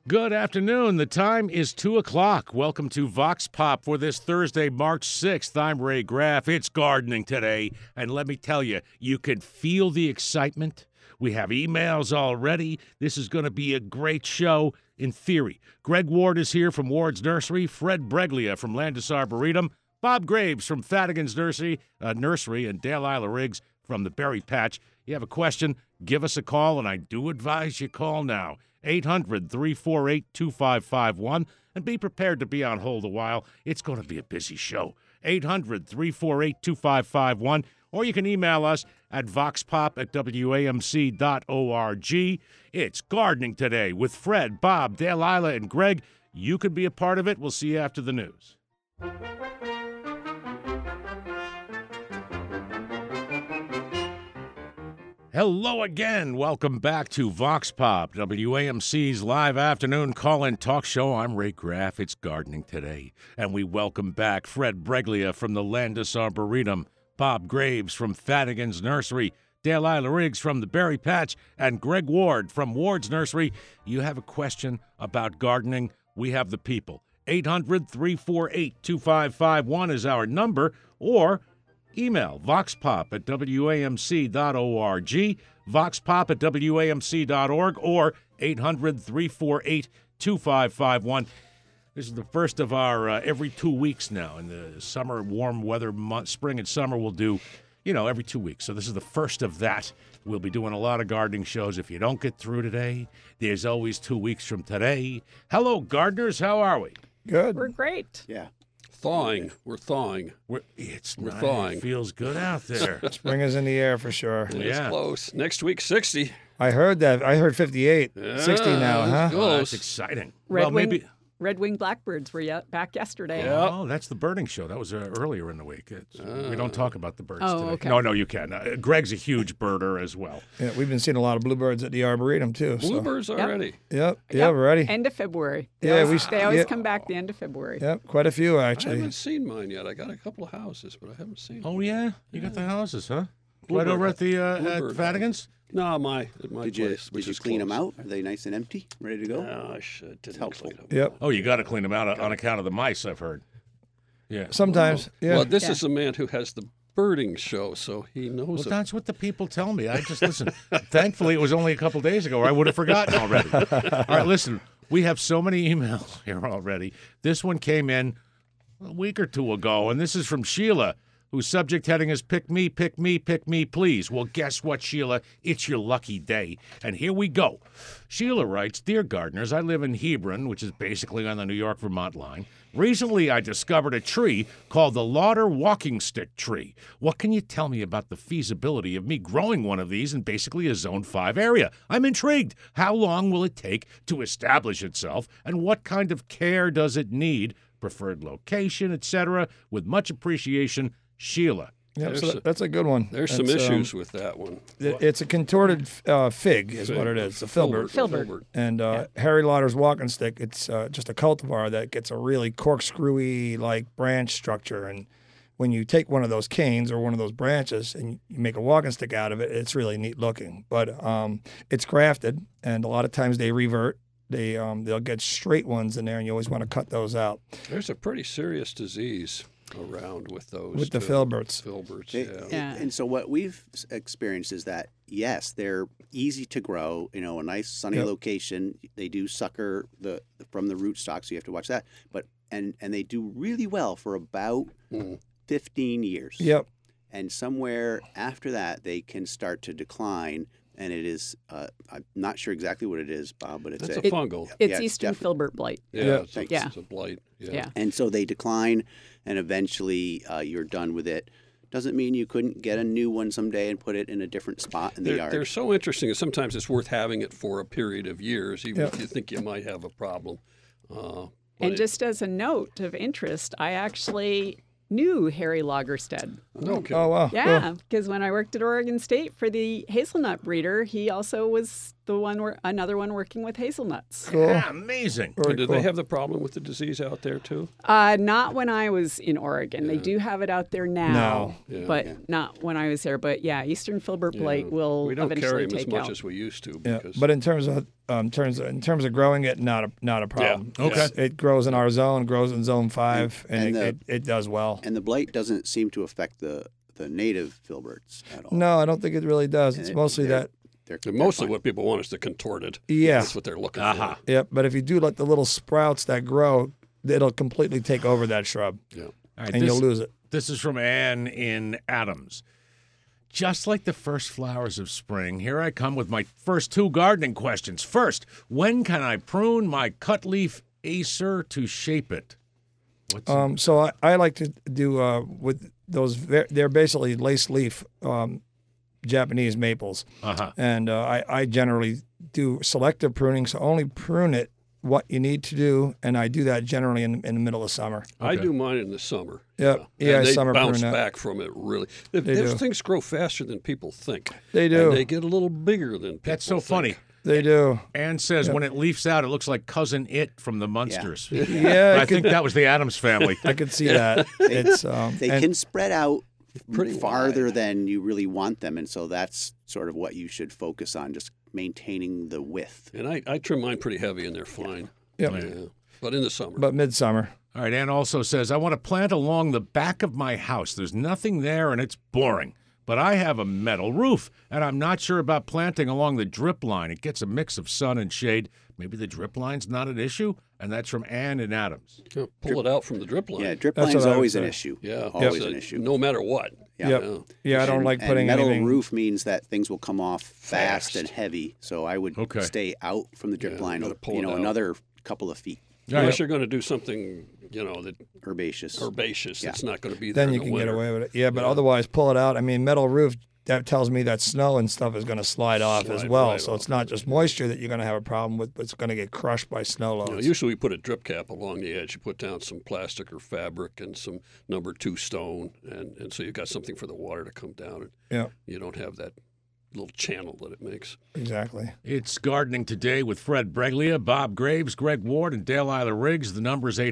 Good afternoon. The time is 2 o'clock. Welcome to Vox Pop for this Thursday, March 6th. I'm Ray Graff. It's gardening today. And let me tell you, you can feel the excitement. We have emails already. This is going to be a great show in theory. Greg Ward is here from Ward's Nursery. Fred Breglia from Landis Arboretum. Bob Graves from Fadigan's Nursery, and Dale Isla Riggs from the Berry Patch. You have a question, give us a call, and I do advise you call now. 800-348-2551, and be prepared to be on hold a while. It's going to be a busy show. 800-348-2551, or you can email us at voxpop@wamc.org. It's Gardening Today with Fred, Bob, Dale Isla, and Greg. You can be a part of it. We'll see you after the news. Hello again. Welcome back to Vox Pop, WAMC's live afternoon call-in talk show. I'm Ray Graff. It's Gardening Today. And we welcome back Fred Breglia from the Landis Arboretum, Bob Graves from Fadigan's Nursery, Dale Isla Riggs from the Berry Patch, and Greg Ward from Ward's Nursery. You have a question about gardening, we have the people. 800-348-2551 is our number, or email voxpop@wamc.org, voxpop@wamc.org, or 800-348-2551. This is the first of our every 2 weeks now. In the summer, warm weather month, spring and summer, we'll do, every 2 weeks. So this is the first of that. We'll be doing a lot of gardening shows. If you don't get through today, there's always 2 weeks from today. Hello, gardeners. How are we? Good. We're great. Yeah. Thawing. We're thawing. We're nice. Thawing. It feels good out there. Spring is in the air for sure. It's close. Next week, 60. I heard that. I heard 58. Yeah, 60 now, huh? Oh, that's exciting. Red-winged blackbirds were back yesterday. Yep. Oh, that's the birding show. That was earlier in the week. We don't talk about the birds today. Okay. No, you can. Greg's a huge birder as well. Yeah, we've been seeing a lot of bluebirds at the Arboretum, too. Bluebirds already. Yep, we're ready. End of February. Yeah, they always come back the end of February. Yep, quite a few, I actually. haven't seen mine yet. I got a couple of houses, but I haven't seen them. Oh, yeah? You got the houses, huh? Bluebird. Right over at the at Bluebird Fadigan's? No, at my Did place. you clean them out? Are they nice and empty, ready to go? No, I should. Didn't helpful. clean them. Yep. Oh, you got to clean them out on account of the mice, I've heard. Yeah. Sometimes, yeah. Well, this is a man who has the birding show, so he knows Well, it. that's what the people tell me. I just listen. Thankfully, it was only a couple days ago, or I would have forgotten already. All right, listen. We have so many emails here already. This one came in a week or two ago, and this is from Sheila, whose subject heading is Pick Me, Pick Me, Pick Me, Please. Well, guess what, Sheila? It's your lucky day. And here we go. Sheila writes, Dear gardeners, I live in Hebron, which is basically on the New York-Vermont line. Recently, I discovered a tree called the Lauder walking stick tree. What can you tell me about the feasibility of me growing one of these in basically a Zone 5 area? I'm intrigued. How long will it take to establish itself, and what kind of care does it need? Preferred location, etc. With much appreciation, Sheila. Yep, so that's a good one. There's some issues with that one. It's a contorted fig is what it is. It's a filbert. Filbert. And Harry Lauder's walking stick, it's just a cultivar that gets a really corkscrewy like branch structure. And when you take one of those canes or one of those branches and you make a walking stick out of it, it's really neat looking. But it's grafted, and a lot of times they revert. They'll get straight ones in there, and you always want to cut those out. There's a pretty serious disease around with those. With the filberts. And so what we've experienced is that, yes, they're easy to grow, a nice sunny location. They do sucker from the rootstock, so you have to watch that. But and they do really well for about 15 years. Yep. And somewhere after that, they can start to decline. And it is, I'm not sure exactly what it is, Bob, but it's a fungal. It's Eastern filbert blight. It's a blight. Yeah. And so they decline, and eventually you're done with it. Doesn't mean you couldn't get a new one someday and put it in a different spot in the yard. They're so interesting, and sometimes it's worth having it for a period of years, even if you think you might have a problem. And just as a note of interest, I actually knew Harry Lagerstead Okay. Oh, wow. Yeah, because when I worked at Oregon State for the hazelnut breeder, he also was another one working with hazelnuts. Cool. Yeah, amazing. Very Do cool. they have the problem with the disease out there too? Not when I was in Oregon. They do have it out there now, but not when I was there. But yeah, Eastern filbert blight will We don't eventually carry them as take much out. as we used to. Yeah, Because but in terms of growing it, not a problem. Yeah. Okay. It grows in our zone, grows in zone 5, and And it does well. And the blight doesn't seem to affect the native filberts at all. No, I don't think it really does. It's mostly that. They're mostly fine. what people want is the contorted. Yeah. That's what they're looking for. Yeah, but if you do let the little sprouts that grow, it'll completely take over that shrub, Yeah. All right, and you'll lose it. This is from Ann in Adams. Just like the first flowers of spring, here I come with my first 2 gardening questions. First, when can I prune my cut leaf acer to shape it? What's So I like to do with those. They're basically lace leaf Japanese maples, and I generally do selective pruning. So only prune it what you need to do, and I do that generally in the middle of summer. I do mine in the summer. Yep. Yeah, Yeah, and they summer bounce prune it. back from it really. Those do. things grow faster than people think. They do. And they get a little bigger than people That's so think. funny. They do. Ann says when it leafs out, it looks like Cousin It from the Munsters. Yeah, I think that was the Adams family. I could see that. It's They and- can spread out Pretty farther than you really want them, and so that's sort of what you should focus on, just maintaining the width. And I trim mine pretty heavy and they're fine. Yep. Yeah. But in the summer. but midsummer. All right, Ann also says, I want to plant along the back of my house. There's nothing there and it's boring. But I have a metal roof, and I'm not sure about planting along the drip line. It gets a mix of sun and shade. Maybe the drip line's not an issue? And that's from Ann in Adams. Yeah, pull it out from the drip line. Yeah, drip That's line's what I would always an say. issue. Yeah, always it's an issue. No matter what. Yeah. Yep. Yeah, I don't like And putting metal anything. roof means that things will come off fast, Fast. and heavy. So I would Okay. stay out from the drip Yeah, line, gotta pull it out. another couple of feet. All Unless right. you're going to do something, that Herbaceous. herbaceous. Yeah. It's not going to be there Then in you the can get winter. away with it. Yeah, but otherwise, pull it out. I mean, metal roof. That tells me that snow and stuff is going to slide off as Slide well. right So off. it's not just moisture that you're going to have a problem with, but it's going to get crushed by snow loads. Usually we put a drip cap along the edge. You put down some plastic or fabric and some number 2 stone, and so you've got something for the water to come down. And Yeah, you don't have that little channel that it makes. exactly. It's Gardening Today with Fred Breglia, Bob Graves, Greg Ward, and Dale Eiler Riggs. The number is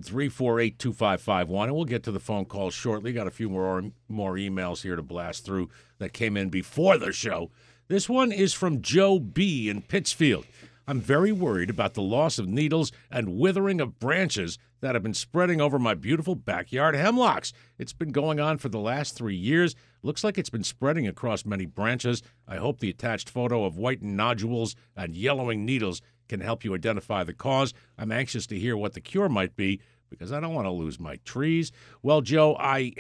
800-348-2551, and we'll get to the phone calls shortly. Got a few more emails here to blast through that came in before the show. This one is from Joe B. in Pittsfield. I'm very worried about the loss of needles and withering of branches that have been spreading over my beautiful backyard hemlocks. It's been going on for the last 3 years. Looks like it's been spreading across many branches. I hope the attached photo of whitened nodules and yellowing needles can help you identify the cause. I'm anxious to hear what the cure might be because I don't want to lose my trees. Well, Joe,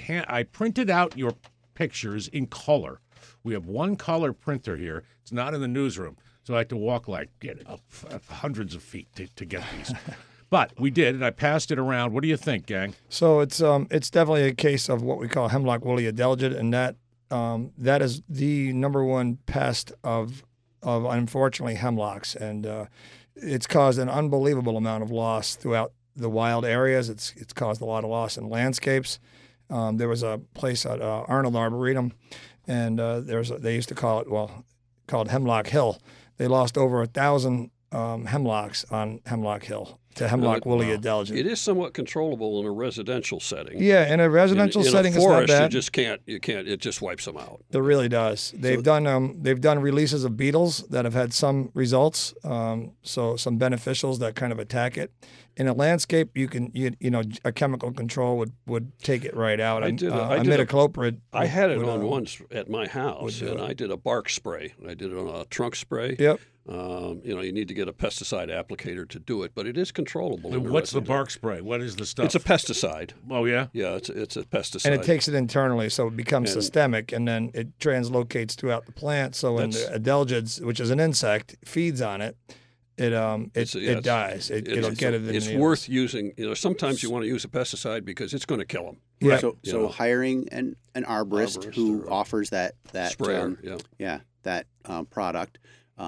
I printed out your pictures in color. We have one color printer here. It's not in the newsroom. So I had to walk get up hundreds of feet to get these. But we did, and I passed it around. What do you think, gang? So it's definitely a case of what we call hemlock woolly adelgid, and that is the number one pest of unfortunately hemlocks, and it's caused an unbelievable amount of loss throughout the wild areas. It's caused a lot of loss in landscapes. There was a place at Arnold Arboretum, and they used to call it Hemlock Hill. They lost over 1,000 hemlocks on Hemlock Hill to hemlock woolly adelgid. It is somewhat controllable in a residential setting. Yeah, in a residential in setting, a forest, it's not bad. you just can't. It just wipes them out. It really does. They've done releases of beetles that have had some results, so some beneficials that kind of attack it. In a landscape, a chemical control would take it right out. Imidacloprid. I had it would, on once at my house, and I did a bark spray. I did it on a trunk spray. Yep. You need to get a pesticide applicator to do it, but it is controllable. in What's the residential. bark spray? What is the stuff? It's a pesticide. Oh, yeah? Yeah, it's a pesticide. And it takes it internally, so it becomes systemic, and then it translocates throughout the plant. So when the adelgids, which is an insect, feeds on it, it dies. It'll get it in the It's needles. worth using. Sometimes you want to use a pesticide because it's going to kill them. Yeah. So hiring an arborist who offers that Sprayer, that product.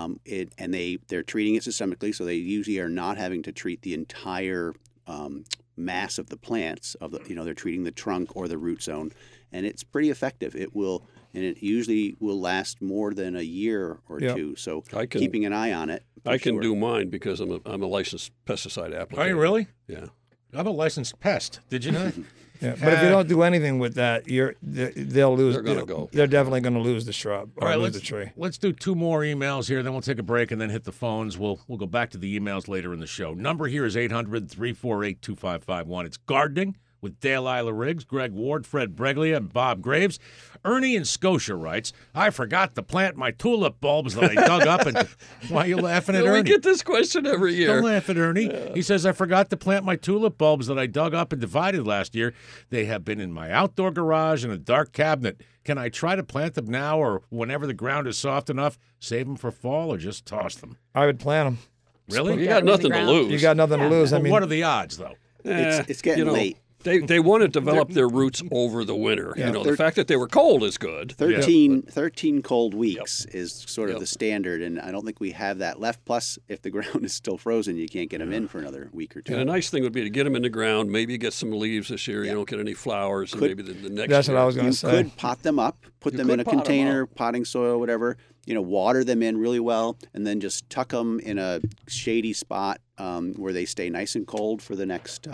They're treating it systemically, so they usually are not having to treat the entire mass of the plants. They're treating the trunk or the root zone, and it's pretty effective. It usually will last more than a year or two. So keeping an eye on it. I can do mine because I'm a licensed pesticide applicator. Are you really? Yeah. I'm a licensed pest. Did you know? Yeah, but if you don't do anything with that, they'll lose. They're going to go. They're definitely going to lose the shrub or All right, lose the tree. Let's do 2 more emails here, then we'll take a break and then hit the phones. We'll go back to the emails later in the show. Number here is 800-348-2551. It's gardening with Dale Isla Riggs, Greg Ward, Fred Breglia, and Bob Graves. Ernie in Scotia writes, I forgot to plant my tulip bulbs that I dug up. And why are you laughing at Ernie? We get this question every year. Don't laugh at Ernie. Yeah. He says, I forgot to plant my tulip bulbs that I dug up and divided last year. They have been in my outdoor garage in a dark cabinet. Can I try to plant them now or whenever the ground is soft enough, save them for fall, or just toss them? I would plant them. Really? You got nothing to lose. You got nothing to lose. I mean, what are the odds, though? It's getting late. They want to develop their roots over the winter. Yeah. The fact that they were cold is good. 13 cold weeks is sort of the standard, and I don't think we have that left. Plus, if the ground is still frozen, you can't get them in for another week or 2. And a nice thing would be to get them in the ground, maybe get some leaves this year. You don't get any flowers, and maybe the next That's year. what I was going to say. You could pot them up, put them in a container, potting soil, whatever, water them in really well, and then just tuck them in a shady spot where they stay nice and cold for the next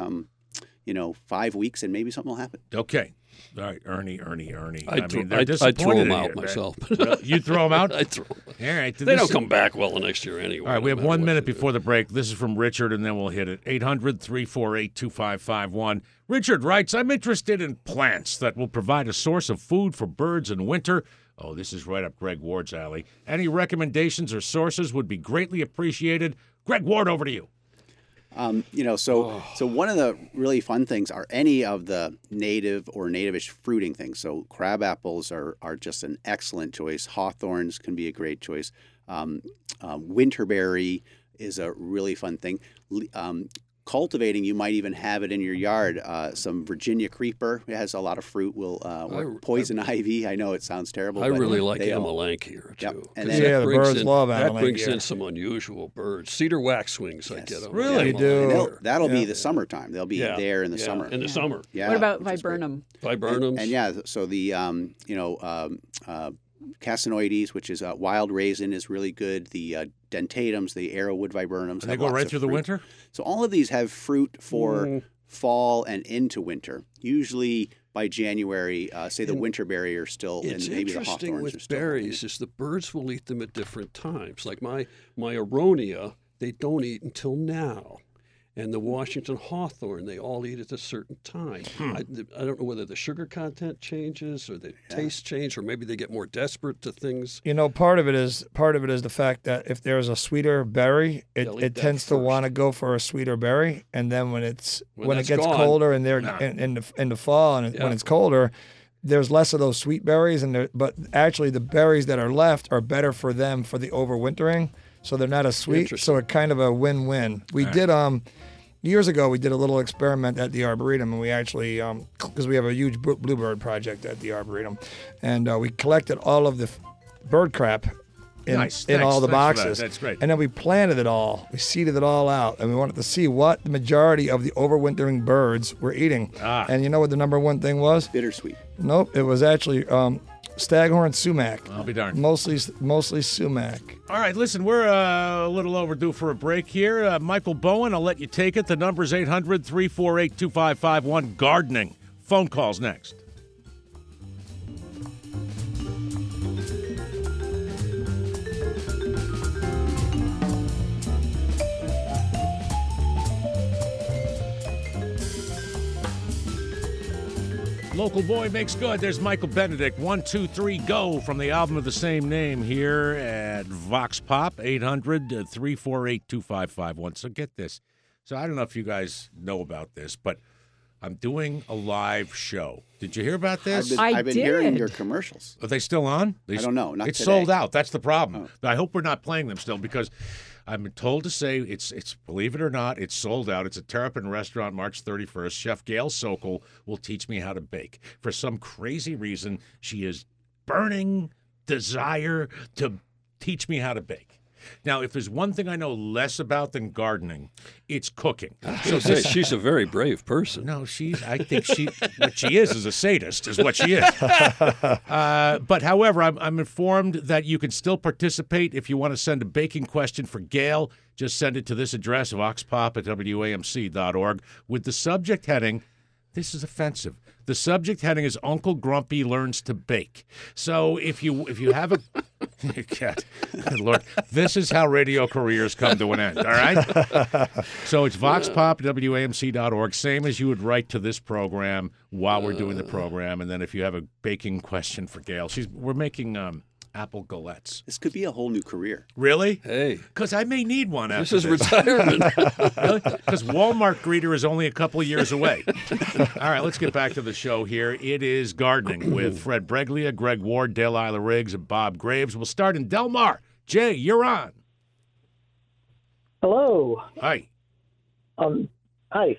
5 weeks, and maybe something will happen. Okay. All right, Ernie. I'd throw disappointed them out myself. You throw them out? I'd throw them out. All right. They don't come back well the next year anyway. All right, we have 1 minute before the break. This is from Richard, and then we'll hit it. 800-348-2551. Richard writes, I'm interested in plants that will provide a source of food for birds in winter. Oh, this is right up Greg Ward's alley. Any recommendations or sources would be greatly appreciated. Greg Ward, over to you. So one of the really fun things are any of the native or native-ish fruiting things. So crab apples are just an excellent choice. Hawthorns can be a great choice. Winterberry is a really fun thing. Cultivating, you might even have it in your yard. Some Virginia creeper, it has a lot of fruit. Poison ivy. I know it sounds terrible. I really like Amelanchier here too. Yep. And the birds love Amelanchier. That brings in some unusual birds. Cedar waxwings, I get them. Really? You do. That'll be the summertime. They'll be there in the summer. In the summer. Yeah. What about viburnum? Viburnums. So the Casinoides, which is wild raisin, is really good. The dentatums, the arrowwood viburnums. And they go right through the winter? So all of these have fruit for fall and into winter. Usually by January, the winterberry are still, and maybe the hawthorns are still. It's interesting with berries is the birds will eat them at different times. Like my aronia, they don't eat until now. And the Washington hawthorn, they all eat at a certain time. I don't know whether the sugar content changes or the taste change, or maybe they get more desperate to things. Part of it is the fact that if there's a sweeter berry, it tends to want to go for a sweeter berry, and then when it gets colder and they're in the fall and when it's colder, there's less of those sweet berries, but actually the berries that are left are better for them for the overwintering, so they're not as sweet. So it's kind of a win-win. We did years ago, we did a little experiment at the Arboretum, and we actually, because we have a huge bluebird project at the Arboretum, and we collected all of the bird crap in all the boxes. That's great. And then we planted it all. We seeded it all out, and we wanted to see what the majority of the overwintering birds were eating. And you know what the number one thing was? Bittersweet. Nope, it was actually staghorn sumac. I'll be darned. Mostly sumac. All right, listen, we're a little overdue for a break here. Michael Bowen, I'll let you take it. The number's 800-348-2551. Gardening. Phone calls next. Local boy makes good. There's Michael Benedict. 1, 2, 3, go from the album of the same name here at Vox Pop. 800-348-2551. So get this. So I don't know if you guys know about this, but I'm doing a live show. Did you hear about this? I've been hearing your commercials. Are they still on? I don't know. Not it's today. sold out. That's the problem. I hope we're not playing them still because I'm told to say it's believe it or not, it's sold out. It's a Terrapin restaurant, March 31st. Chef Gail Sokol will teach me how to bake. For some crazy reason, she is burning desire to teach me how to bake. Now, if there's one thing I know less about than gardening, it's cooking. So she's a very brave person. No, I think what she is a sadist, is what she is. But however, I'm informed that you can still participate if you want to send a baking question for Gail. Just send it to this address, voxpop@wamc.org, with the subject heading, this is offensive. The subject heading is Uncle Grumpy Learns to Bake. So if you have a God, Lord, this is how radio careers come to an end, all right? So it's voxpop@wamc.org, same as you would write to this program while we're doing the program. And then if you have a baking question for Gail, we're making apple galettes. This could be a whole new career. Really? Hey. Because I may need one after this. This is retirement. Really? Because Walmart greeter is only a couple of years away. All right, let's get back to the show here. It is Gardening with Fred Breglia, Greg Ward, Dale Isla Riggs, and Bob Graves. We'll start in Del Mar. Jay, you're on. Hello. Hi. Hi.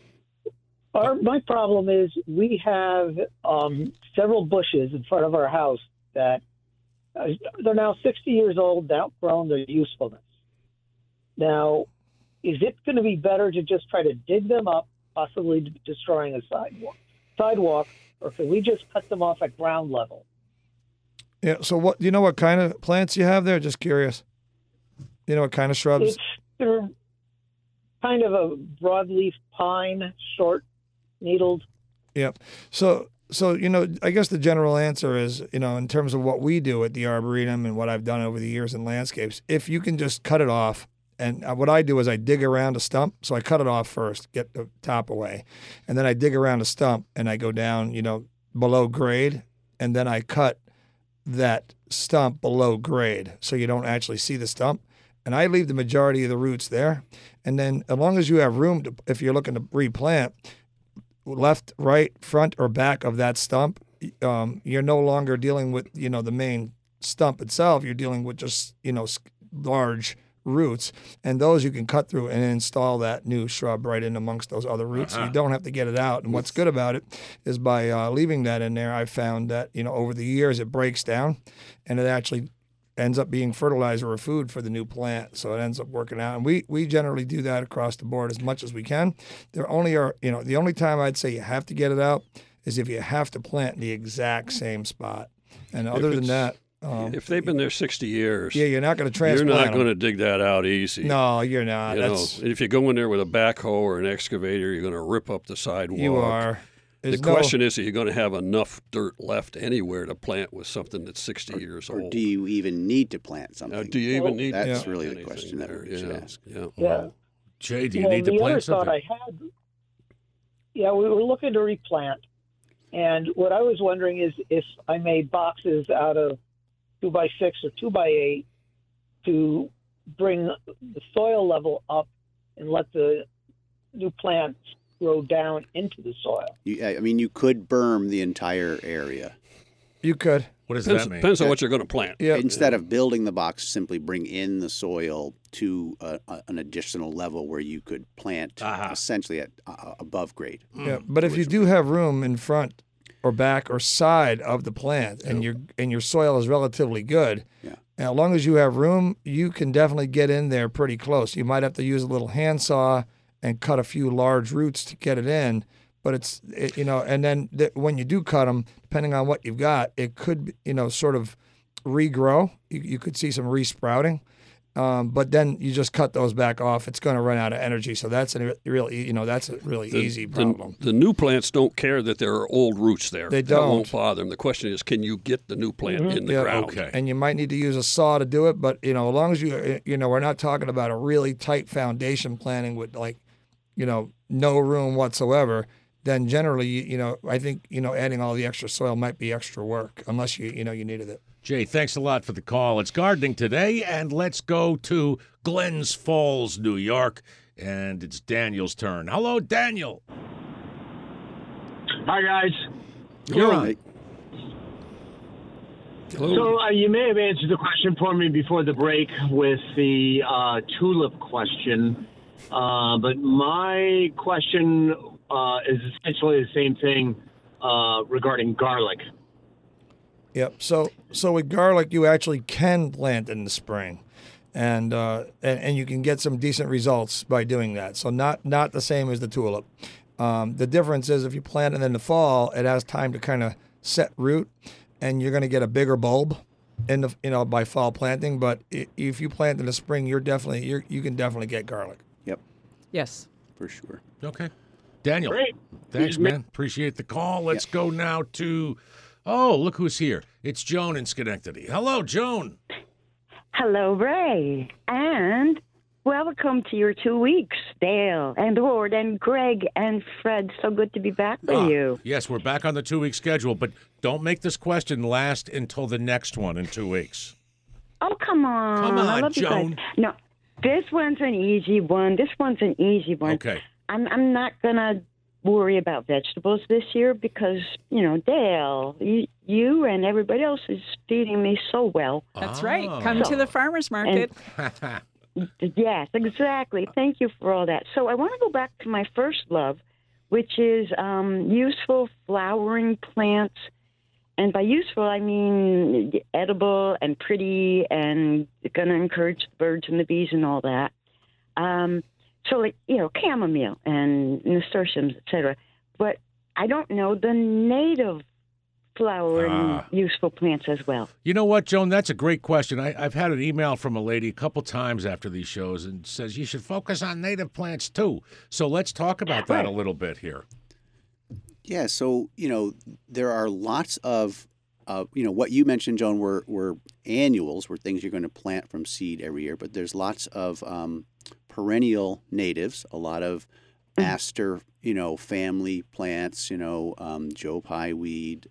My problem is we have several bushes in front of our house that they're now 60 years old, outgrown their usefulness. Now, is it going to be better to just try to dig them up, possibly destroying a sidewalk, or can we just cut them off at ground level? Yeah, so what kind of plants you have there? Just curious. You know what kind of shrubs? They're kind of a broadleaf pine, short-needled. Yep. So, I guess the general answer is, in terms of what we do at the Arboretum and what I've done over the years in landscapes, if you can just cut it off, and what I do is I dig around a stump. So I cut it off first, get the top away, and then I dig around a stump and I go down, below grade, and then I cut that stump below grade so you don't actually see the stump. And I leave the majority of the roots there. And then as long as you have room if you're looking to replant, left, right, front, or back of that stump, you're no longer dealing with, the main stump itself. You're dealing with just, large roots. And those you can cut through and install that new shrub right in amongst those other roots. So you don't have to get it out. And what's good about it is by leaving that in there, I've found that, over the years it breaks down and it actually ends up being fertilizer or food for the new plant. So it ends up working out. And we generally do that across the board as much as we can. The only time I'd say you have to get it out is if you have to plant in the exact same spot. And other than that, if they've been there 60 years, you're not going to transplant You're not going to dig that out easy. No, you're not. If you go in there with a backhoe or an excavator, you're going to rip up the sidewalk. You are. The question is, are you going to have enough dirt left anywhere to plant with something that's 60 years old? Or do you even need to plant something? Do you even need That's to really the question that we should ask. Yeah. Jay, do you need to plant something? The other thought I had, we were looking to replant. And what I was wondering is if I made boxes out of 2x6 or 2x8 to bring the soil level up and let the new plants grow down into the soil. You could berm the entire area. You could. What does that mean? Depends on what you're going to plant. Yeah. Instead of building the box, simply bring in the soil to an additional level where you could plant essentially at above grade. Yeah, but if you do have room in front or back or side of the plant and your soil is relatively good, and as long as you have room, you can definitely get in there pretty close. You might have to use a little handsaw and cut a few large roots to get it in. But and then when you do cut them, depending on what you've got, it could, sort of regrow. You could see some resprouting. But then you just cut those back off. It's going to run out of energy. So that's a really easy problem. The new plants don't care that there are old roots there. They don't. That won't bother them. The question is, can you get the new plant in the ground? Okay. And you might need to use a saw to do it. But, as long as we're not talking about a really tight foundation planting with no room whatsoever, then generally, I think, adding all the extra soil might be extra work unless you needed it. Jay, thanks a lot for the call. It's Gardening Today, and let's go to Glens Falls, New York, and it's Daniel's turn. Hello, Daniel. Hi, guys. You're on. Hello. So you may have answered the question for me before the break with the tulip question, but my question is essentially the same thing regarding garlic. Yep. So with garlic, you actually can plant in the spring. and you can get some decent results by doing that. So not the same as the tulip. The difference is if you plant it in the fall, it has time to kind of set root, and you're going to get a bigger bulb by fall planting. But if you plant in the spring, you can definitely get garlic. Yep. Yes. For sure. Okay. Daniel. Great. Thanks, man. Appreciate the call. Let's go now to, look who's here. It's Joan in Schenectady. Hello, Joan. Hello, Ray. And welcome to your 2 weeks, Dale and Ward and Greg and Fred. So good to be back with you. Yes, we're back on the 2-week schedule, but don't make this question last until the next one in 2 weeks. Oh, come on. Come on, I love Joan. You guys. No, this one's an easy one. Okay. I'm not going to worry about vegetables this year because, Dale, you and everybody else is feeding me so well. That's right. Come to the farmer's market. Yes, exactly. Thank you for all that. So I want to go back to my first love, which is useful flowering plants. And by useful, I mean edible and pretty and going to encourage the birds and the bees and all that. So like, chamomile and nasturtiums, etc. But I don't know the native flowering useful plants as well. You know what, Joan? That's a great question. I've had an email from a lady a couple times after these shows and says you should focus on native plants too. So let's talk about that a little bit here. Yeah, so, there are lots of, what you mentioned, Joan, were annuals, were things you're going to plant from seed every year, but there's lots of perennial natives, a lot of aster, family plants, Joe Pye weed,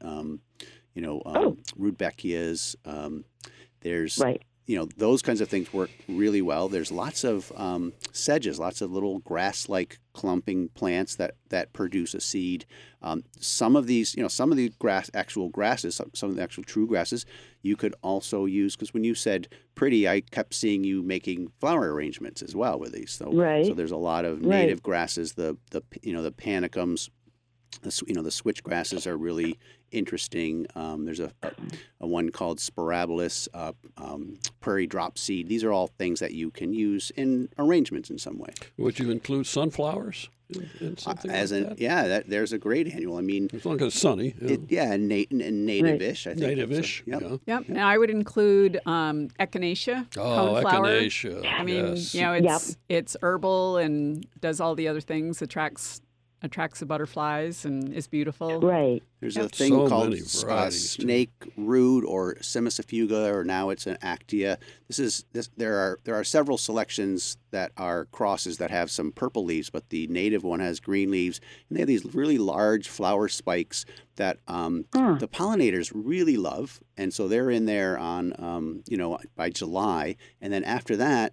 rudbeckias. There's, those kinds of things work really well. There's lots of sedges, lots of little grass-like clumping plants that produce a seed. Some of these, some of the actual grasses, some of the actual true grasses, you could also use, because when you said pretty, I kept seeing you making flower arrangements as well with these. So there's a lot of native grasses, the panicums, the switch grasses are really interesting. There's a one called Spirabolus, prairie drop seed. These are all things that you can use in arrangements in some way. Would you include sunflowers in something like that? Yeah, there's a great annual. I mean, as long as it's sunny. And native-ish. I think native-ish. Yep. Now I would include echinacea. Coneflower. Echinacea. I mean, it's herbal and does all the other things. Attracts the butterflies and is beautiful. Right. There's a thing called snake root or Cimicifuga, or now it's an Actia. There are several selections that are crosses that have some purple leaves, but the native one has green leaves, and they have these really large flower spikes that the pollinators really love, and so they're in there on by July, and then after that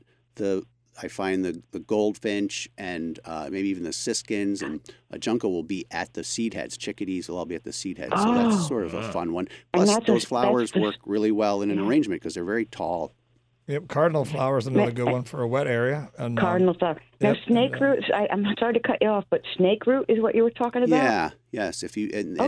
I find the goldfinch and maybe even the siskins and a junco will be at the seed heads. Chickadees will all be at the seed heads. So that's sort of a fun one. Plus, those flowers work really well in an arrangement because they're very tall. Yep, cardinal flower is another good one for a wet area. And, cardinal flower. Now, snake root. I'm sorry to cut you off, but snake root is what you were talking about. Yeah. Yes. If you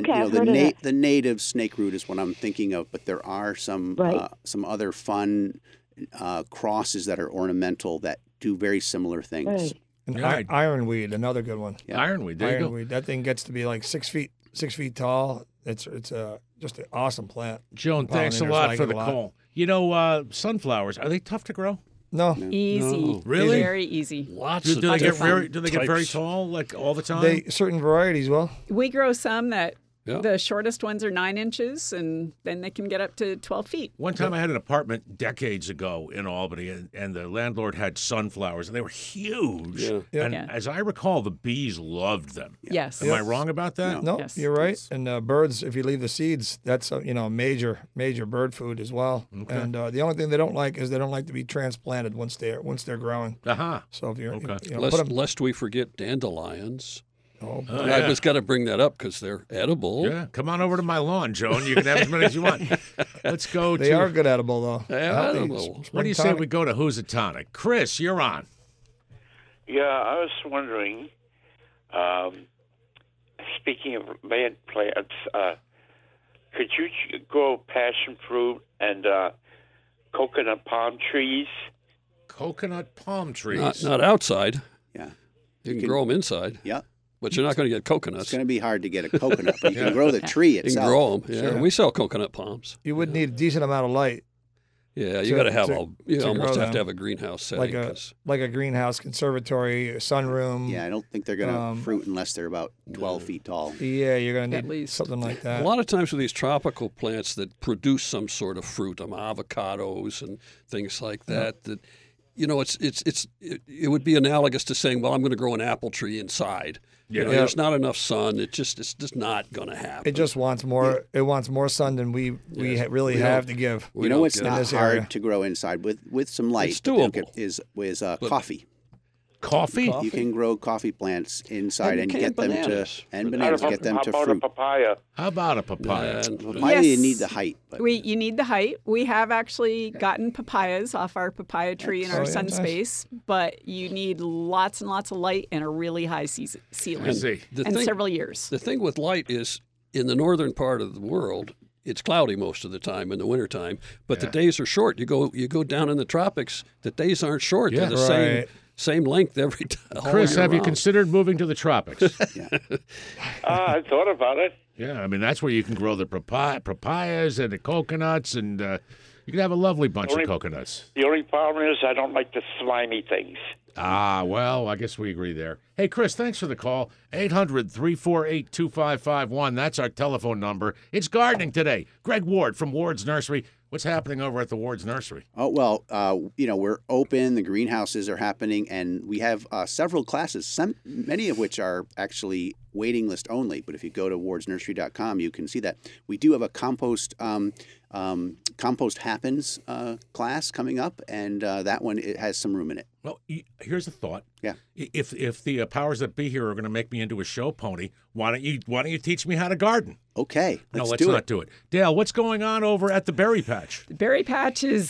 the native snake root is what I'm thinking of, but there are some other fun crosses that are ornamental that do very similar things. Right. And ironweed, another good one. Yeah. Ironweed, there you go. That thing gets to be like 6 feet tall. It's just an awesome plant. Joan, thanks a lot for the call. Sunflowers, are they tough to grow? No. Easy. No. Really? Very easy. Lots do of they different do they get very tall, like all the time? Certain varieties will. We grow some that the shortest ones are 9 inches, and then they can get up to 12 feet. One time I had an apartment decades ago in Albany, and the landlord had sunflowers, and they were huge. Yeah. And as I recall, the bees loved them. Yes. Am I wrong about that? No, yes. You're right. And birds, if you leave the seeds, that's major bird food as well. Okay. And the only thing they don't like is they don't like to be transplanted once they're growing. So if you're lest we forget dandelions. I just got to bring that up because they're edible. Yeah, come on over to my lawn, Joan. You can have as many as you want. Let's go They are good edible, though. They are edible. What do you say we go to Housatonic? Chris, you're on. Yeah, I was wondering, speaking of land plants, could you grow passion fruit and coconut palm trees Coconut palm trees. Not outside. Yeah. You can grow them inside. Yeah. But you're not going to get coconuts. It's going to be hard to get a coconut, but you can grow the tree itself. You can grow them. Yeah, Sure. we sell coconut palms. You would need a decent amount of light, Yeah, you got to have you to almost grow have to them. have a greenhouse setting. like a greenhouse, conservatory, a sunroom. Yeah, I don't think they're going to fruit unless they're about 12 feet tall. Yeah, you're going to At need least. something like A that. lot of times with these tropical plants that produce some sort of fruit, avocados and things like that, that it would be analogous to saying, well, I'm going to grow an apple tree inside. Yeah. There's not enough sun. It's just not going to happen. It just wants more. It wants more sun than we really have to give. We You know don't what's get not this hard area. to grow inside with some light? It's doable. Is coffee. Coffee? You can grow coffee plants inside And and you get can them bananas. to and How bananas get them How to about a fruit. papaya? How about a papaya? And- Papaya, you need the height. But You need the height. We have actually gotten papayas off our papaya tree in our sun nice. space, but you need lots and lots of light and a really high ceiling. I see. And several years. The thing with light is in the northern part of the world, it's cloudy most of the time in the wintertime, but the days are short. You go down in the tropics, the days aren't short. Yeah. They're the Right. same length every time. Chris, have you considered moving to the tropics? I thought about it. Yeah, I mean, that's where you can grow the papayas and the coconuts, and you can have a lovely bunch of coconuts. The only problem is I don't like the slimy things. Ah, well, I guess we agree there. Hey, Chris, thanks for the call. 800-348-2551. That's our telephone number. It's gardening today. Greg Ward from Ward's Nursery. What's happening over at the Ward's Nursery? Oh, well, we're open. The greenhouses are happening, and we have several classes, many of which are actually waiting list only. But if you go to wardsnursery.com, you can see that. We do have a compost happens class coming up, and that one, it has some room in it. Well, here's a thought. Yeah. If the powers that be here are going to make me into a show pony, why don't you teach me how to garden? Okay, No, let's do not it. do it. Dale, what's going on over at the berry patch? The berry patch is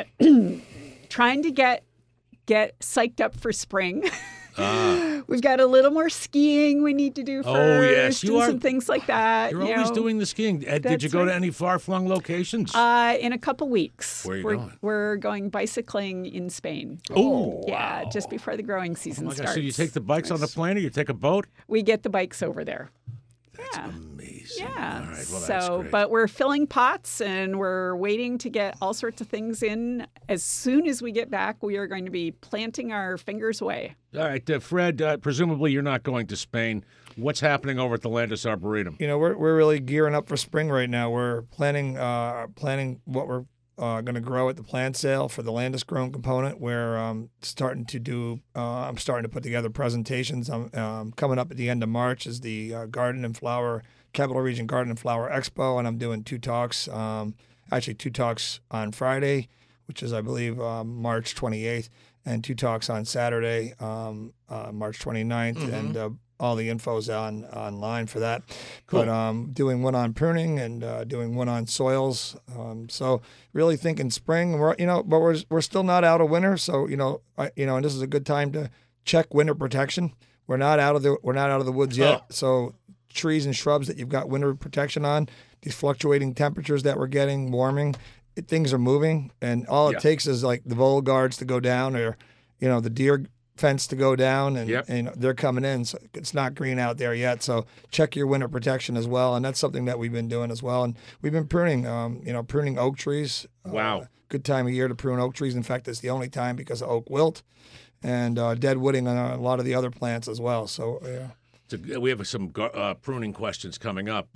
trying to get psyched up for spring. We've got a little more skiing we need to do first. Oh, yes, you and are- some things like that. You're always doing the skiing. Did you that's go to right. any far-flung locations? In a couple weeks. Where are you we're, going? We're going bicycling in Spain. Oh, Yeah, just before the growing oh season my gosh! starts. So you take the bikes on the plane, or you take a boat? We get the bikes over there. That's amazing. Yeah. All right. Well, that's so, great. but we're filling pots and we're waiting to get all sorts of things in. As soon as we get back, we are going to be planting our fingers away. All right, Fred. Presumably, you're not going to Spain. What's happening over at the Landis Arboretum? You know, we're really gearing up for spring right now. We're planning what we're going to grow at the plant sale for the Landis Grown component. We're starting to do. I'm starting to put together presentations. Coming up at the end of March is the Garden and Flower Capital Region Garden and Flower Expo, and I'm doing two talks. Actually, two talks on Friday, which is I believe March 28th, and two talks on Saturday, March 29th, and all the info's online for that. Cool. But doing one on pruning and doing one on soils. So really thinking spring. But we're still not out of winter. So and this is a good time to check winter protection. We're not out of the woods yet. So trees and shrubs that you've got winter protection on, these fluctuating temperatures that we're getting, warming, things are moving, and all it takes is like the vole guards to go down, or the deer fence to go down, and they're coming in. So it's not green out there yet. So check your winter protection as well, and that's something that we've been doing as well. And we've been pruning, pruning oak trees. Wow. Good time of year to prune oak trees. In fact, it's the only time because of oak wilt and dead wooding on a lot of the other plants as well. So We have some pruning questions coming up.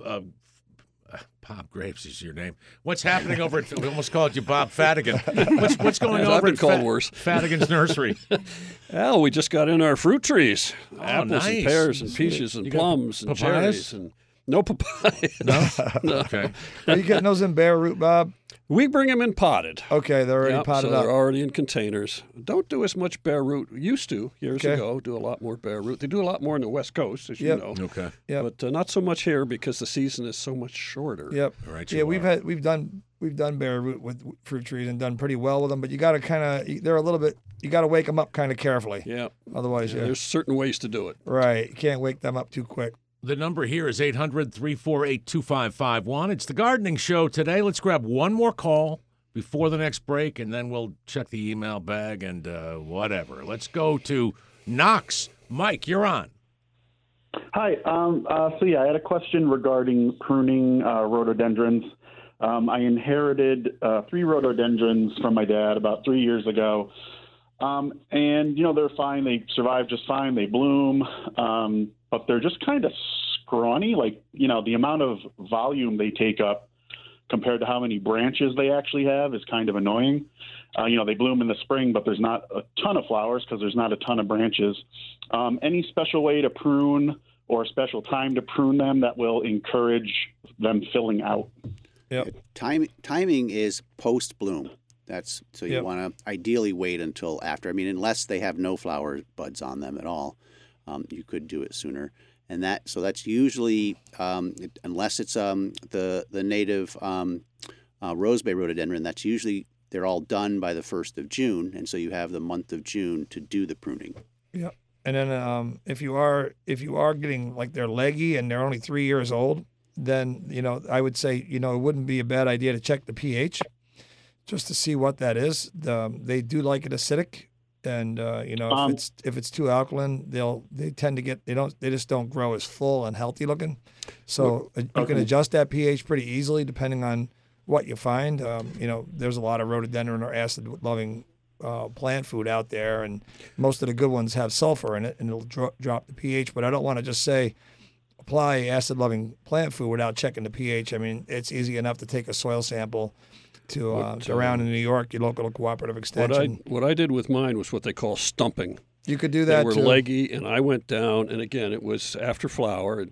Bob Graves is your name. What's happening over at, we almost called you Bob Fadigan. What's going on I've over been at called worse. Fadigan's Nursery? Well, we just got in our fruit trees. Apples nice. and pears and peaches and You got plums and papayas? cherries. And no papaya. No? Okay. are you getting those in bare root, Bob? We bring them in potted. Okay, they're already Yep, potted so up. they're already in containers. Don't do as much bare root. Used to years Okay. ago. Do a lot more bare root. They do a lot more on the West Coast, as Yep. you know. Okay. Yep. But not so much here because the season is so much shorter. Yep. All right, Yeah, you we've are. done bare root with fruit trees and done pretty well with them, but you got to they're a little bit. You got to wake them up kind of carefully. Yeah. Otherwise, There's certain ways to do it. right. You can't wake them up too quick. The number here is 800-348-2551. It's the gardening show today. Let's grab one more call before the next break, and then we'll check the email bag and whatever. Let's go to Knox. Mike, you're on. Hi. I had a question regarding pruning rhododendrons. I inherited 3 rhododendrons from my dad about 3 years ago. And, they're fine. They survive just fine. They bloom. But they're just kind of scrawny. Like, the amount of volume they take up compared to how many branches they actually have is kind of annoying. They bloom in the spring, but there's not a ton of flowers because there's not a ton of branches. Any special way to prune or a special time to prune them that will encourage them filling out? Yep. Timing is post bloom. You want to ideally wait until after. I mean, unless they have no flower buds on them at all, you could do it sooner. And that's usually unless it's the native Rose Bay rhododendron. That's usually they're all done by the 1st of June, and so you have the month of June to do the pruning. Yep. And then if you are getting like they're leggy and they're only 3 years old, then I would say it wouldn't be a bad idea to check the pH just to see what that is. They do like it acidic, and if it's too alkaline, they tend to they just don't grow as full and healthy looking. So you can adjust that pH pretty easily depending on what you find. There's a lot of rhododendron or acid-loving plant food out there, and most of the good ones have sulfur in it, and it'll drop the pH. But I don't want to just say apply acid-loving plant food without checking the pH. I mean, it's easy enough to take a soil sample to around in New York, your local cooperative extension. What I did with mine was what they call stumping. You could do that. They were too. leggy, and I went down, and again, it was after flower,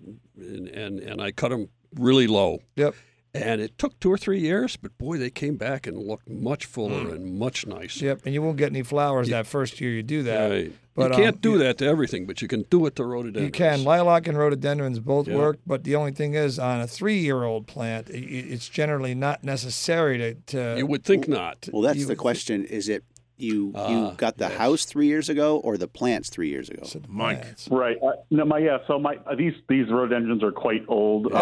and I cut them really low. Yep. And it took 2 or 3 years, but boy, they came back and looked much fuller and much nicer. Yep, and you won't get any flowers that first year you do that. Right. But, you can't do that to everything, but you can do it to rhododendrons. You can. Lilac and rhododendrons both work, but the only thing is on a 3-year-old plant, it's generally not necessary to You would think not. Well, that's the question. Is it you got the house 3 years ago or the plants 3 years ago? Mike. Right. These rhododendrons are quite old.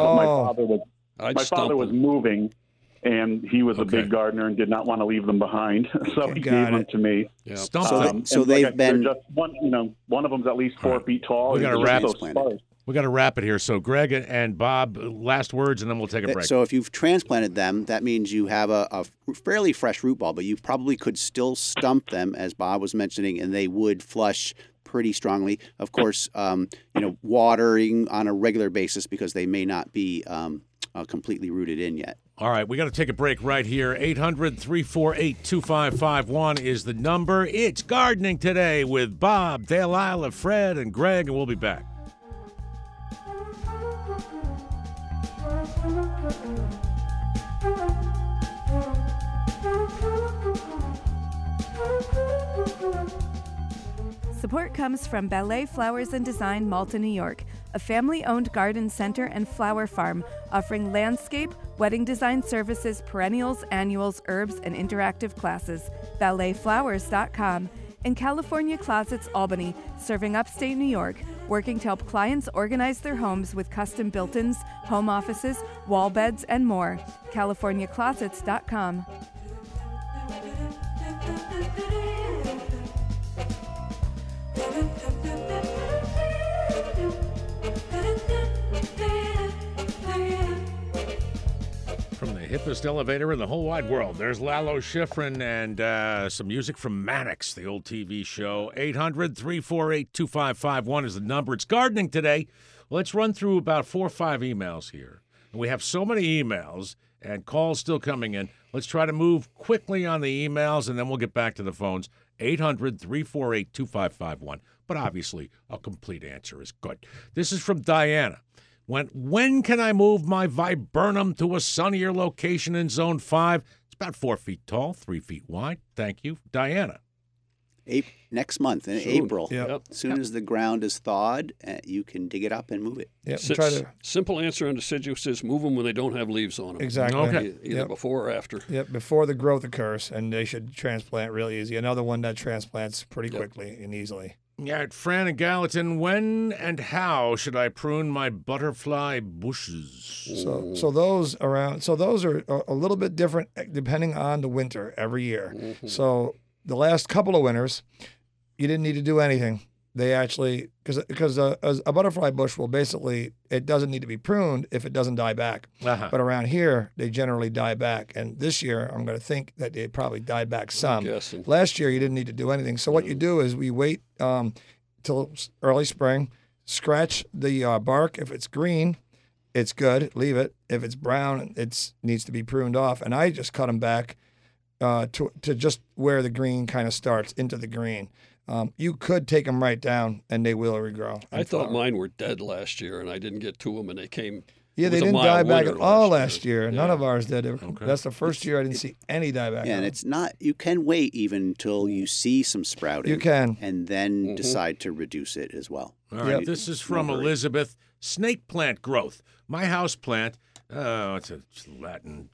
My father was moving, and he was a big gardener and did not want to leave them behind, so he gave them to me. Yeah. So they've been just one of them's at least 4 feet tall. We got to wrap it. We got to wrap it here. So Greg and Bob, last words, and then we'll take a break. So if you've transplanted them, that means you have a fairly fresh root ball, but you probably could still stump them, as Bob was mentioning, and they would flush pretty strongly. Of course, watering on a regular basis because they may not be completely rooted in yet. All right, we got to take a break right here. 800-348-2551 is the number. It's Gardening Today with Bob, Delilah, Fred, and Greg, and we'll be back. Support comes from Ballet Flowers and Design, Malta, New York, a family-owned garden center and flower farm offering landscape, wedding design services, perennials, annuals, herbs, and interactive classes. BalletFlowers.com. And California Closets Albany, serving upstate New York, working to help clients organize their homes with custom built-ins, home offices, wall beds, and more. CaliforniaClosets.com. From the hippest elevator in the whole wide world, there's Lalo Schifrin and some music from Mannix, the old TV show. 800-348-2551 is the number. It's Gardening Today. Let's run through about 4 or 5 emails here. We have so many emails and calls still coming in. Let's try to move quickly on the emails, and then we'll get back to the phones. 800-348-2551. But obviously, a complete answer is good. This is from Diana. When can I move my viburnum to a sunnier location in Zone 5? It's about 4 feet tall, 3 feet wide. Thank you, Diana. Next month in April. Yep. As soon as the ground is thawed, you can dig it up and move it. Yep. Simple answer on deciduous is move them when they don't have leaves on them. Exactly. Okay. Either before or after. Yep, before the growth occurs, and they should transplant really easy. Another one that transplants pretty quickly and easily. Yeah, Fran and Gallatin, when and how should I prune my butterfly bushes? So those are a little bit different depending on the winter every year. Mm-hmm. So the last couple of winters, you didn't need to do anything. They actually, because a butterfly bush will basically, it doesn't need to be pruned if it doesn't die back. Uh-huh. But around here, they generally die back. And this year, I'm going to think that they probably died back some. guessing. Last year, you didn't need to do anything. So what you do is we wait till early spring, scratch the bark. If it's green, it's good, leave it. If it's brown, it needs to be pruned off. And I just cut them back to just where the green kind of starts, into the green. You could take them right down, and they will regrow. I thought mine were dead last year, and I didn't get to them, and they came. Yeah, they didn't die back at all last year. None of ours did. That's the first year I didn't see any die back. Yeah, and it's not. You can wait even until you see some sprouting. You can, and then decide to reduce it as well. All right, this is from Elizabeth. Snake plant growth. My house plant. It's a Latin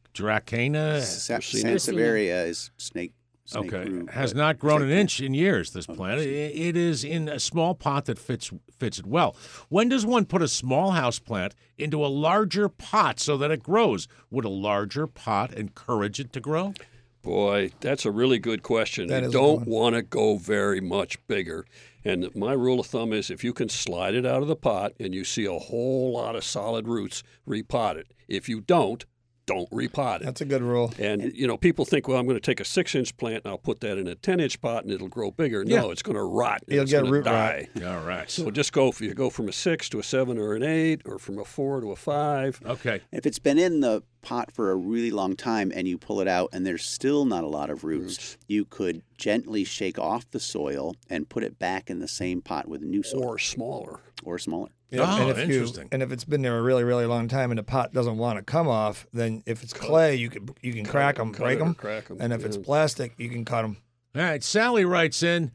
Dracana. Sansevieria is snake. Okay, root, has not grown an inch in years, this plant. It is in a small pot that fits it well. When does one put a small house plant into a larger pot so that it grows? Would a larger pot encourage it to grow? Boy, that's a really good question. You don't want to go very much bigger. And my rule of thumb is if you can slide it out of the pot and you see a whole lot of solid roots, repot it. If you don't repot it. That's a good rule. And, people think, well, I'm going to take a 6-inch plant and I'll put that in a 10-inch pot and it'll grow bigger. No, it's going to rot. It'll get root die. rot. All right. So just go from a 6 to a 7 or an 8 or from a 4 to a 5. Okay. If it's been in the pot for a really long time and you pull it out and there's still not a lot of roots, you could gently shake off the soil and put it back in the same pot with new soil. Or smaller. Yeah, and interesting. And if it's been there a really, really long time and the pot doesn't want to come off, then if it's clay, you can crack them, break them. And if it's plastic, you can cut them. All right, Sally writes in,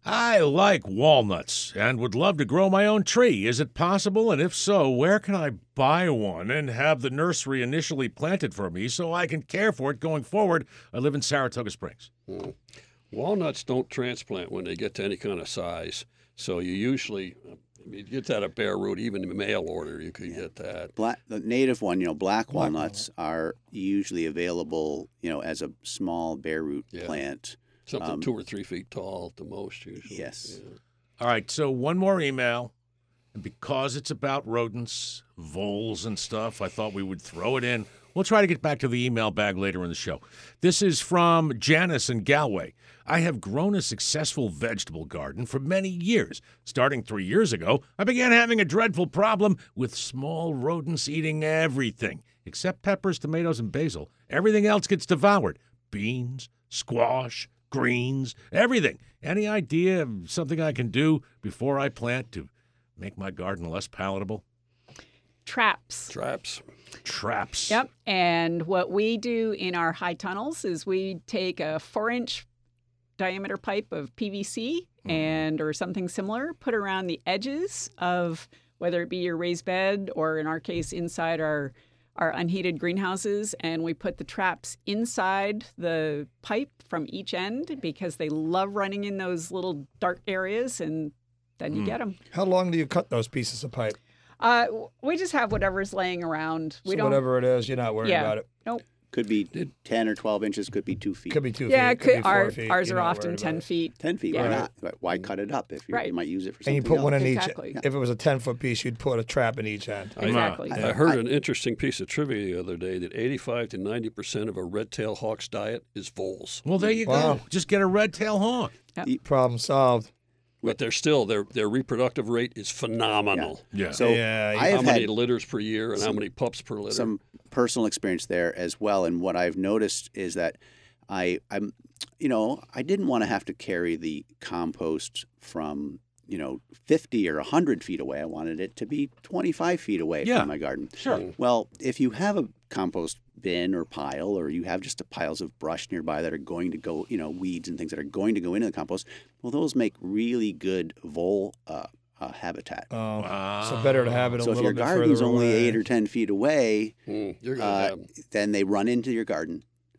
I like walnuts and would love to grow my own tree. Is it possible? And if so, where can I buy one and have the nursery initially planted for me so I can care for it going forward? I live in Saratoga Springs. Walnuts don't transplant when they get to any kind of size. So you usually... You get that a bare root, even in mail order, you could get that. The native one, black walnuts are usually available, as a small bare root plant. Something 2 or 3 feet tall at the most, usually. Yes. Yeah. All right, so one more email. And because it's about rodents, voles, and stuff, I thought we would throw it in. We'll try to get back to the email bag later in the show. This is from Janice in Galway. I have grown a successful vegetable garden for many years. Starting 3 years ago, I began having a dreadful problem with small rodents eating everything, except peppers, tomatoes, and basil. Everything else gets devoured. Beans, squash, greens, everything. Any idea of something I can do before I plant to make my garden less palatable? Traps. Yep. And what we do in our high tunnels is we take a 4-inch diameter pipe of PVC or something similar, put around the edges of whether it be your raised bed or in our case inside our unheated greenhouses, and we put the traps inside the pipe from each end because they love running in those little dark areas, and then you get them. How long do you cut those pieces of pipe? We just have whatever's laying around. Whatever it is, you're not worried about it. Nope. Could be 10 or 12 inches, could be 2 feet. Could be 2 feet. Yeah, could be 4 feet. Ours are often 10 feet. 10 feet, why not? Why cut it up if you might use it for something And you put one in Exactly. each. If it was a 10-foot piece, you'd put a trap in each end. Exactly. I heard an interesting piece of trivia the other day that 85 to 90% of a red-tailed hawk's diet is voles. Well, there you go. Just get a red-tailed hawk. Yep. Problem solved. But they're still their reproductive rate is phenomenal. Yeah. So how many litters per year and how many pups per litter? Some personal experience there as well, and what I've noticed is that I didn't want to have to carry the compost from 50 or 100 feet away. I wanted it to be 25 feet away from my garden. Sure. Well, if you have a compost bin or pile, or you have just piles of brush nearby that are going to go, weeds and things that are going to go into the compost, well, those make really good vole habitat. So better to have it a so little bit if your garden's further only away. 8 or 10 feet away, you're gonna have them. then they run into your garden.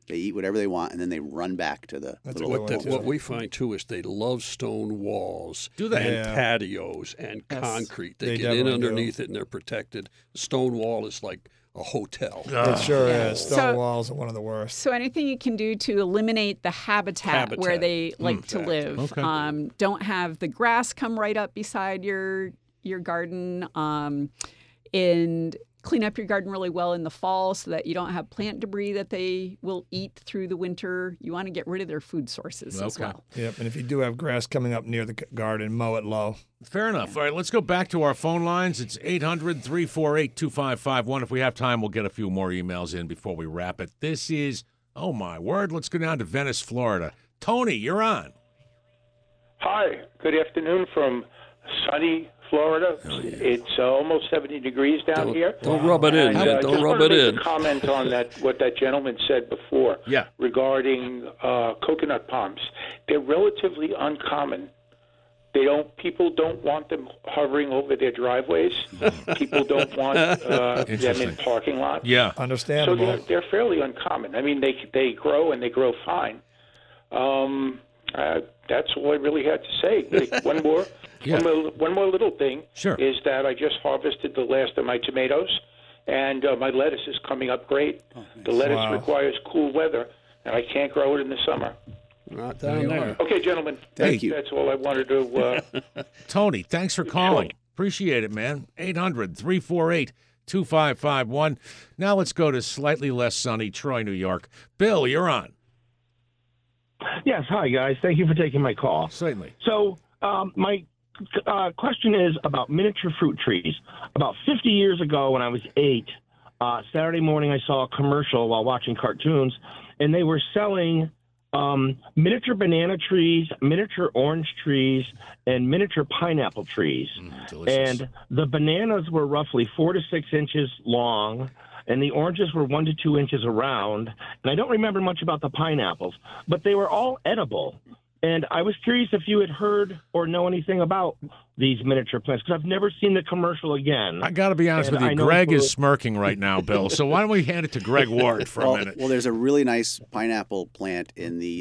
They eat whatever they want, and then they run back to the What we find, too, is they love stone walls Do they? and patios and concrete. They get in underneath it, and they're protected. Stone wall is like a hotel. It sure is. Stone walls are one of the worst. So anything you can do to eliminate the habitat. Where they like to live. Okay. Don't have the grass come right up beside your garden. And clean up your garden really well in the fall so that you don't have plant debris that they will eat through the winter. You want to get rid of their food sources as well. Yep, and if you do have grass coming up near the garden, mow it low. Fair enough. All right, let's go back to our phone lines. It's 800-348-2551. If we have time, we'll get a few more emails in before we wrap it. This is, oh my word, let's go down to Venice, Florida. Tony, you're on. Hi, good afternoon from sunny Florida. It's almost 70 degrees down here. Don't rub it in. Don't rub it in. Just comment on what that gentleman said before regarding coconut palms. They're relatively uncommon. People don't want them hovering over their driveways. People don't want them in parking lots. Yeah, understandable. So they're fairly uncommon. I mean, they grow and they grow fine. That's all I really had to say. One more little thing is that I just harvested the last of my tomatoes, and my lettuce is coming up great. Oh, nice. The lettuce requires cool weather, and I can't grow it in the summer. Not down there. Okay, gentlemen. Thank you. That's all I wanted to... Tony, thanks for calling. Appreciate it, man. 800-348-2551. Now let's go to slightly less sunny Troy, New York. Bill, you're on. Yes, hi, guys. Thank you for taking my call. Certainly. So my question is about miniature fruit trees. About 50 years ago when I was 8, Saturday morning I saw a commercial while watching cartoons, and they were selling miniature banana trees, miniature orange trees, and miniature pineapple trees. And the bananas were roughly 4 to 6 inches long, and the oranges were 1 to 2 inches around. And I don't remember much about the pineapples, but they were all edible. And I was curious if you had heard or know anything about these miniature plants, because I've never seen the commercial again. I got to be honest with you. Greg is smirking right now, Bill. So why don't we hand it to Greg Ward for a minute? Well, there's a really nice pineapple plant in the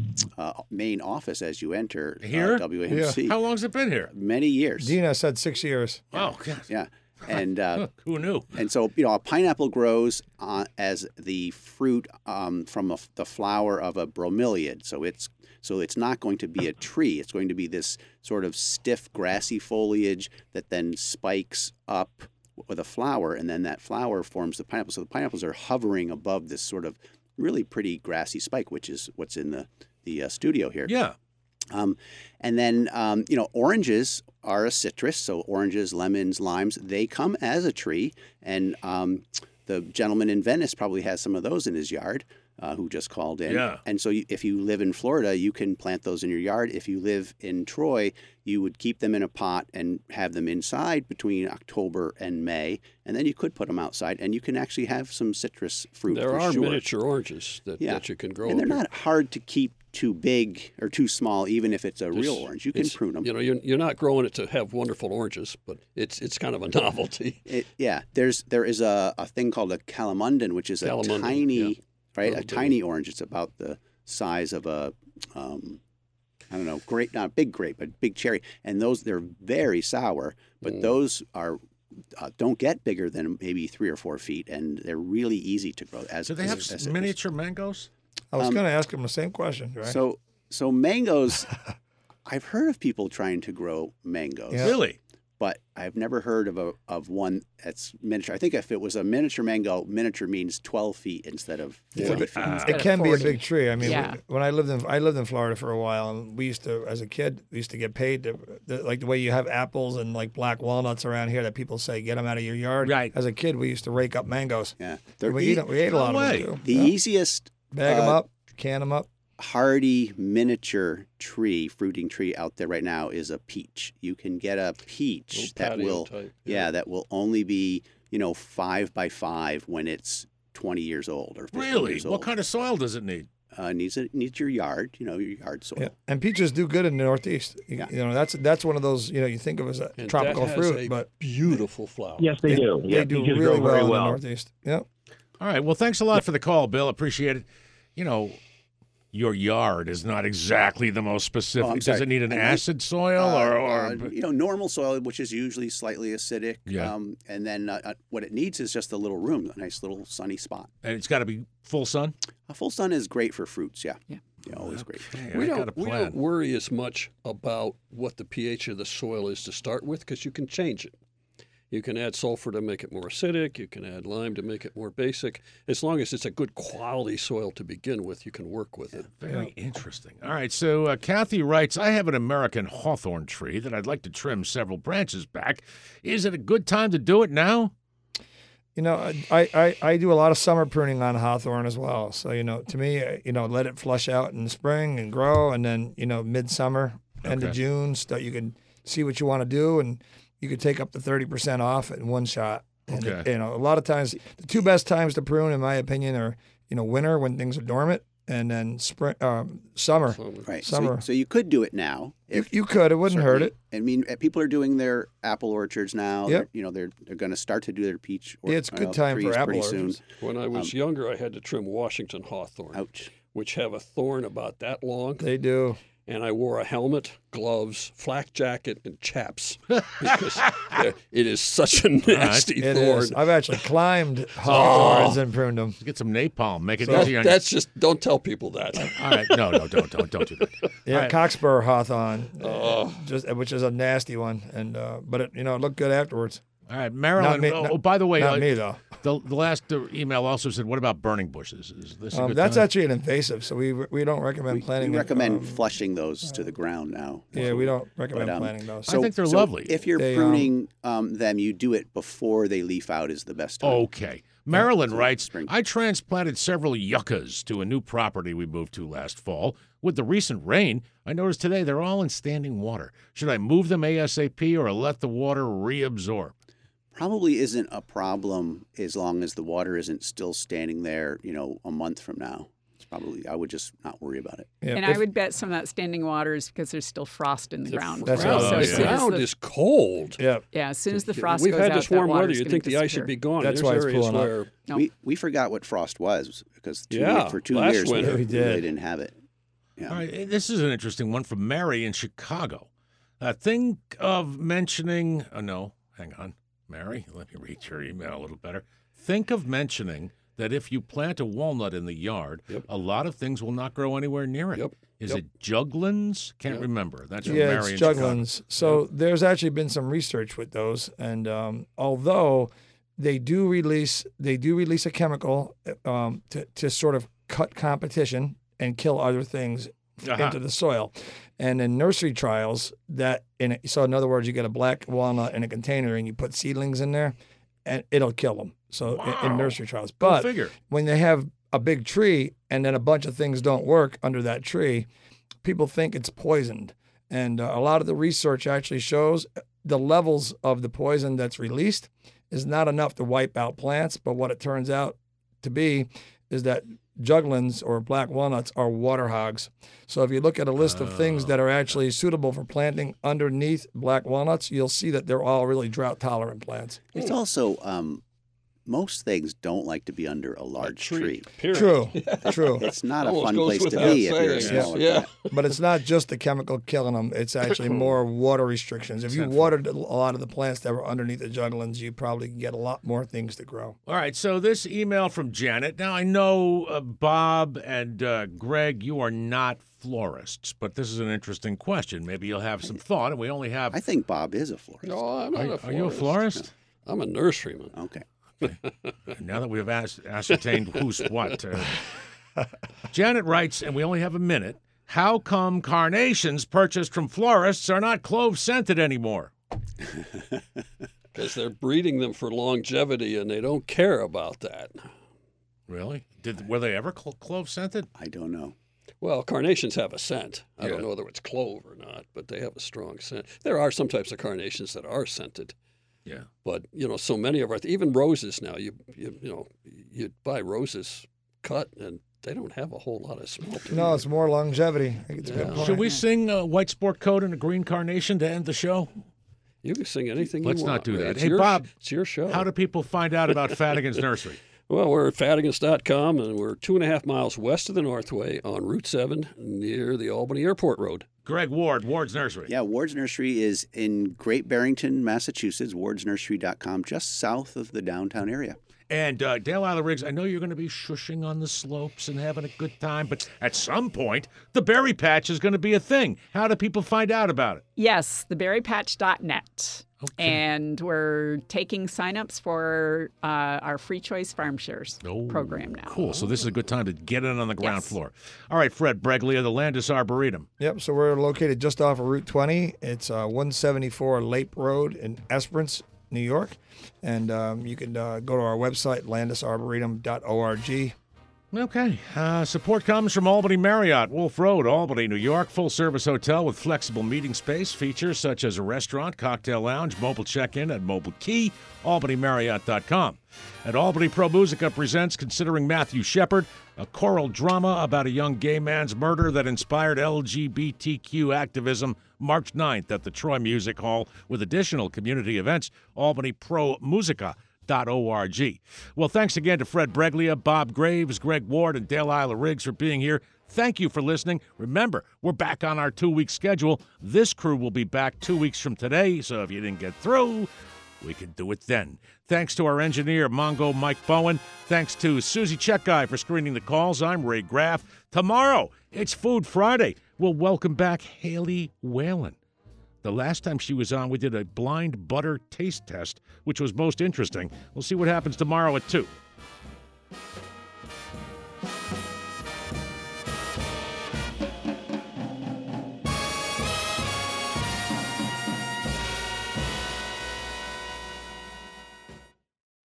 main office as you enter here. WAMC. Yeah. How long's it been here? Many years. Dina said 6 years. Oh, God. Yeah. And who knew? And so, a pineapple grows as the fruit from the flower of a bromeliad. So it's not going to be a tree. It's going to be this sort of stiff, grassy foliage that then spikes up with a flower, and then that flower forms the pineapple. So the pineapples are hovering above this sort of really pretty grassy spike, which is what's in the studio here. Yeah. And then, oranges are a citrus. So oranges, lemons, limes, they come as a tree. And the gentleman in Venice probably has some of those in his yard who just called in. Yeah. And so if you live in Florida, you can plant those in your yard. If you live in Troy, you would keep them in a pot and have them inside between October and May. And then you could put them outside, and you can actually have some citrus fruit. There are miniature oranges that you can grow. And they're not hard to keep too big or too small, even if it's a real orange. You can prune them. You're not growing it to have wonderful oranges, but it's kind of a novelty. There is a thing called a calamundan, which is a tiny, a tiny orange. It's about the size of a, grape, not a big grape, but big cherry. And they're very sour, but those are don't get bigger than maybe 3 or 4 feet, and they're really easy to grow. Do they have miniature mangoes? I was going to ask him the same question. Right? So mangoes, I've heard of people trying to grow mangoes. Yeah. Really? But I've never heard of one that's miniature. I think if it was a miniature mango, miniature means 12 feet instead of 40 feet. It can be a big tree. I mean, when I lived in Florida for a while, and we used to, as a kid, get paid to, like the way you have apples and like black walnuts around here that people say, get them out of your yard. Right. As a kid, we used to rake up mangoes. Yeah. We ate a lot of them too. The easiest... Bag them up, can them up. Hardy miniature fruiting tree out there right now is a peach. You can get a peach that will only be 5 by 5 when it's 20 years old or 15 years old. What kind of soil does it need? Needs your yard, your yard soil. Yeah. And peaches do good in the Northeast. That's one of those you think of as a tropical fruit, but beautiful flower. Yes, they do. They do really well in the Northeast. Yeah. All right. Well, thanks a lot for the call, Bill. Appreciate it. your yard is not exactly the most specific. Oh, Does it need an acid soil or normal soil, which is usually slightly acidic? Yeah. And then what it needs is just a little room, a nice little sunny spot. And it's got to be full sun? Full sun is great for fruits, yeah. Always great. We don't worry as much about what the pH of the soil is to start with because you can change it. You can add sulfur to make it more acidic. You can add lime to make it more basic. As long as it's a good quality soil to begin with, you can work with it. Very interesting. All right, so Kathy writes, I have an American hawthorn tree that I'd like to trim several branches back. Is it a good time to do it now? I do a lot of summer pruning on hawthorn as well. So, to me, let it flush out in the spring and grow. And then, midsummer, end of June, you can see what you want to do. And you could take up to 30% off in one shot. And a lot of times, the two best times to prune, in my opinion, are winter when things are dormant, and then spring, summer. Right. Summer. So you could do it now. You could. It wouldn't hurt it. I mean, people are doing their apple orchards now. Yep. They're going to start to do their peach. It's a good time for apple orchards. Soon. When I was younger, I had to trim Washington hawthorn, which have a thorn about that long. They do. And I wore a helmet, gloves, flak jacket, and chaps because it is such a nasty thorn. Is. I've actually climbed hawthorns and pruned them. Get some napalm. Make it easier. That's just, don't tell people that. All right. No, don't do that. Yeah, right. Cockspur hawthorn, which is a nasty one, and but it looked good afterwards. All right, Marilyn. By the way, not me though. The last email also said, "What about burning bushes? Is this a good that's time? actually an invasive, so we don't recommend planting. We recommend flushing those to the ground now. Yeah, we don't recommend planting those. I think they're lovely. If you're pruning them, you do it before they leaf out is the best time. Okay. Marilyn writes, I transplanted several yuccas to a new property we moved to last fall. With the recent rain, I noticed today they're all in standing water. Should I move them ASAP or let the water reabsorb? Probably isn't a problem as long as the water isn't still standing there, a month from now. It's probably, I would just not worry about it. Yeah. And I would bet some of that standing water is because there's still frost in the ground. The ground is cold. Yeah, as soon as the frost We've goes had out, this warm that weather. You'd think the ice would be gone. That's why it's pulling up. We forgot what frost was because for 2 last years winter. we really didn't have it. Yeah. All right, this is an interesting one from Mary in Chicago. Think of mentioning, no, hang on. Mary, let me read your email a little better. Think of mentioning that if you plant a walnut in the yard, a lot of things will not grow anywhere near it. Is it juglans? Can't remember. That's from Mary it's juglans. So there's actually been some research with those, and although they do release a chemical to sort of cut competition and kill other things into the soil. And in nursery trials, so in other words, you get a black walnut in a container and you put seedlings in there, and it'll kill them. So in nursery trials, but when they have a big tree and then a bunch of things don't work under that tree, people think it's poisoned. And a lot of the research actually shows the levels of the poison that's released is not enough to wipe out plants. But what it turns out to be is that juglans or black walnuts are water hogs. So if you look at a list of things that are actually suitable for planting underneath black walnuts, you'll see that they're all really drought-tolerant plants. It's also most things don't like to be under a large tree. True. It's not a fun place to be if you're a smaller plant. But it's not just the chemical killing them. It's actually more water restrictions. If you watered a lot of the plants that were underneath the juglans, you probably can get a lot more things to grow. All right, so this email from Janet. Now, I know, Bob and Greg, you are not florists, but this is an interesting question. Maybe you'll have some thought, and we only have... I think Bob is a florist. No, I'm not a florist. Are you a florist? No. I'm a nurseryman. Okay. Now that we've ascertained who's what. Janet writes, and we only have a minute, how come carnations purchased from florists are not clove-scented anymore? Because they're breeding them for longevity, and they don't care about that. Really? Were they ever clove-scented? I don't know. Well, carnations have a scent. I don't know whether it's clove or not, but they have a strong scent. There are some types of carnations that are scented. Yeah, but so many of our even roses now. You buy roses cut, and they don't have a whole lot of smell to them. No, it's more longevity. I think it's a good point. Should we sing White Sport Coat and a Green Carnation to end the show? You can sing anything you want. Let's not do that. It's Bob, it's your show. How do people find out about Fadigan's Nursery? Well, we're at Fattigus.com, and we're 2.5 miles west of the Northway on Route 7 near the Albany Airport Road. Greg Ward, Ward's Nursery. Yeah, Ward's Nursery is in Great Barrington, Massachusetts, wardsnursery.com, just south of the downtown area. And Dale Isla Riggs, I know you're going to be shushing on the slopes and having a good time, but at some point, the Berry Patch is going to be a thing. How do people find out about it? Yes, theberrypatch.net. Okay. And we're taking signups for our Free Choice Farm Shares program now. Cool. So this is a good time to get in on the ground floor. All right, Fred Breglia, the Landis Arboretum. Yep, so we're located just off of Route 20. It's 174 Lape Road in Esperance, New York. And you can go to our website, landisarboretum.org. Okay. Support comes from Albany Marriott, Wolf Road, Albany, New York. Full-service hotel with flexible meeting space. Features such as a restaurant, cocktail lounge, mobile check-in, and mobile key. AlbanyMarriott.com. And Albany Pro Musica presents Considering Matthew Shepard, a choral drama about a young gay man's murder that inspired LGBTQ activism, March 9th at the Troy Music Hall with additional community events. AlbanyProMusica.org. Well, thanks again to Fred Breglia, Bob Graves, Greg Ward, and Dale Isla Riggs for being here. Thank you for listening. Remember, we're back on our 2-week schedule. This crew will be back 2 weeks from today, so if you didn't get through, we can do it then. Thanks to our engineer, Mongo Mike Bowen. Thanks to Susie Checkguy for screening the calls. I'm Ray Graff. Tomorrow, it's Food Friday. We'll welcome back Haley Whalen. The last time she was on, we did a blind butter taste test, which was most interesting. We'll see what happens tomorrow at 2.